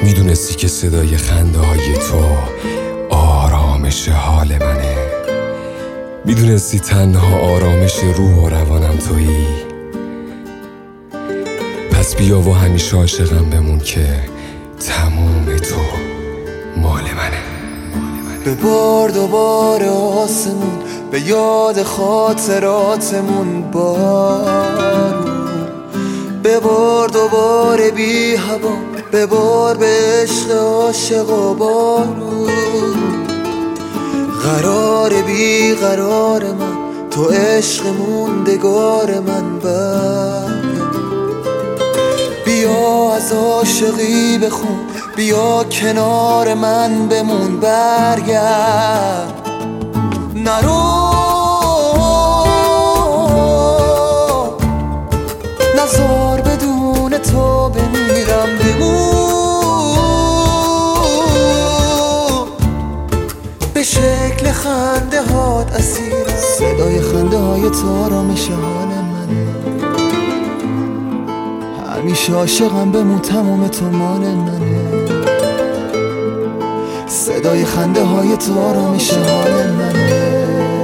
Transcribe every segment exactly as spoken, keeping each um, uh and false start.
میدونستی که صدای خنده های تو آرامش حال منه، میدونستی تنها آرامش روح و روانم تویی. پس بیا و همیشه عاشقم بمون که تموم تو مال منه. ببار دوباره آسمون، به یاد خاطراتمون بارون. ببار دوباره بی هوا، ببار به عشق عاشق و بارون. قرار بی قرار من، تو عشق موندگار من برگرد. بیا از عاشقی بخون، بیا کنار من بمون برگرد. نرو نزار بدون تو بمیرم، بمون به شکل خنده هات اسیرم. صدای خنده های تو آرامش حال منه، همیشه عاشقم بمون تموم تو مال منه. صدای خنده های تو آرامش حال منه،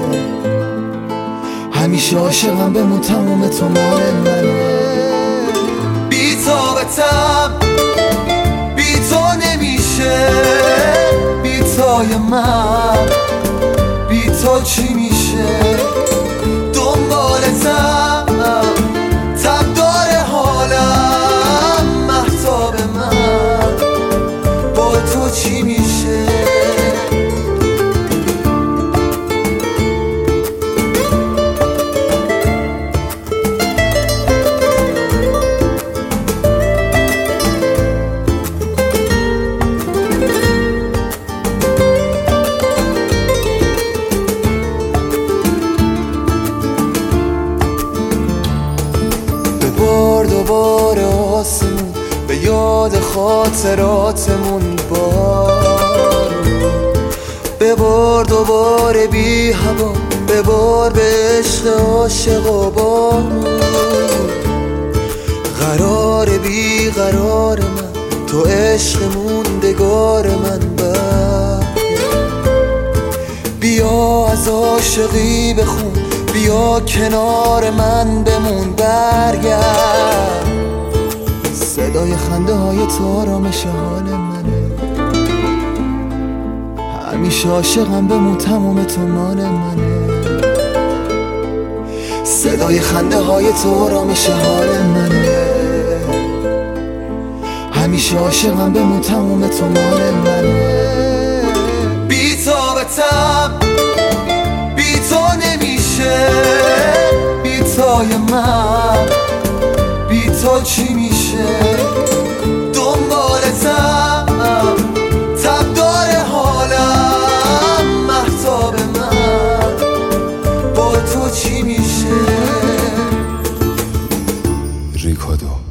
همیشه عاشقم بمون تموم تو مال منه. بی طاقتم، بی تو نمیشه، بی تای من، بی تو چی میشه؟ دنبالتم، تب داره حالم، مهتاب من، با تو چی میشه؟ ببار دوباره آسمون، به یاد خاطراتمون بارون. ببار دوباره بی هوا، ببار به عشق عاشق و بارون. قرار بی قرار من، تو عشق موندگار من برگرد. بیا از عاشقی بخون، بیا کنار من بمون برگرد. صدای خنده های تو آرامش حال منه، همیشه عاشقم بمون تموم تو مال منه. صدای خنده های تو آرامش حال منه، همیشه عاشقم بمون تموم تو مال منه. بی طاقتم، بی تو نمیشه، بی تای من، بی تو چی میشه؟ دنبالتم، تب داره حالم، مهتاب من، با تو چی میشه؟ ریکادو